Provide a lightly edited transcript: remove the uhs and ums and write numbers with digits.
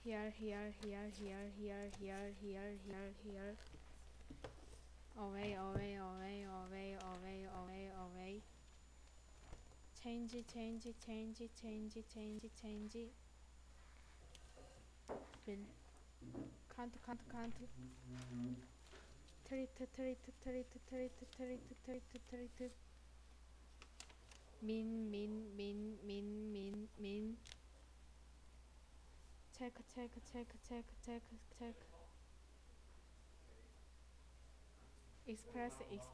here, here, here, here, here, here, here, here, here. Away, away, away, away, away, away, away. Change, change, change, change, change, change. Will count, count, count. Treat, treat, treat, treat, treat, treat, treat. Min, min, min, min, min, min. Check, check, check, check, check, check. Express, express.